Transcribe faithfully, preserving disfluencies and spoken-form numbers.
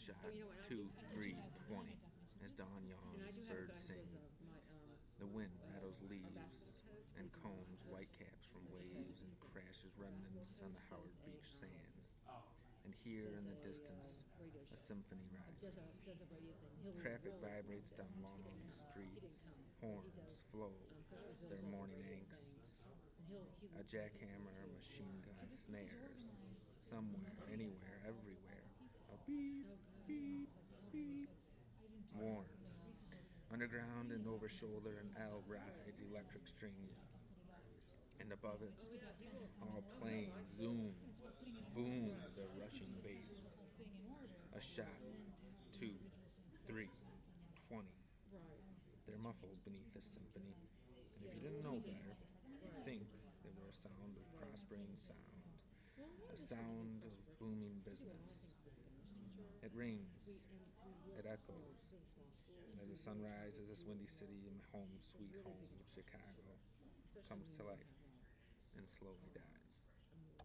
shot, two, three, twenty. As dawn yawns, birds sing. The wind rattles leaves and combs whitecaps from waves and crashes remnants on the Howard Beach sands. And here in the distance, a symphony rises. Traffic vibrates down long streets. Horns flow their morning angst. A jackhammer machine gun snares. Somewhere, anywhere, everywhere. A beep, beep, beep. Warns. Underground and over shoulder, an L rides electric strings. And above it, all planes zoom, boom, the rushing bass. A shot, two, three, twenty. They're muffled beneath this symphony, and if you didn't know better, you'd think they were a sound of prospering sound, a sound of booming business. It rings, it echoes, as the sunrise of this windy city in my home, sweet home of Chicago, comes to life and slowly dies.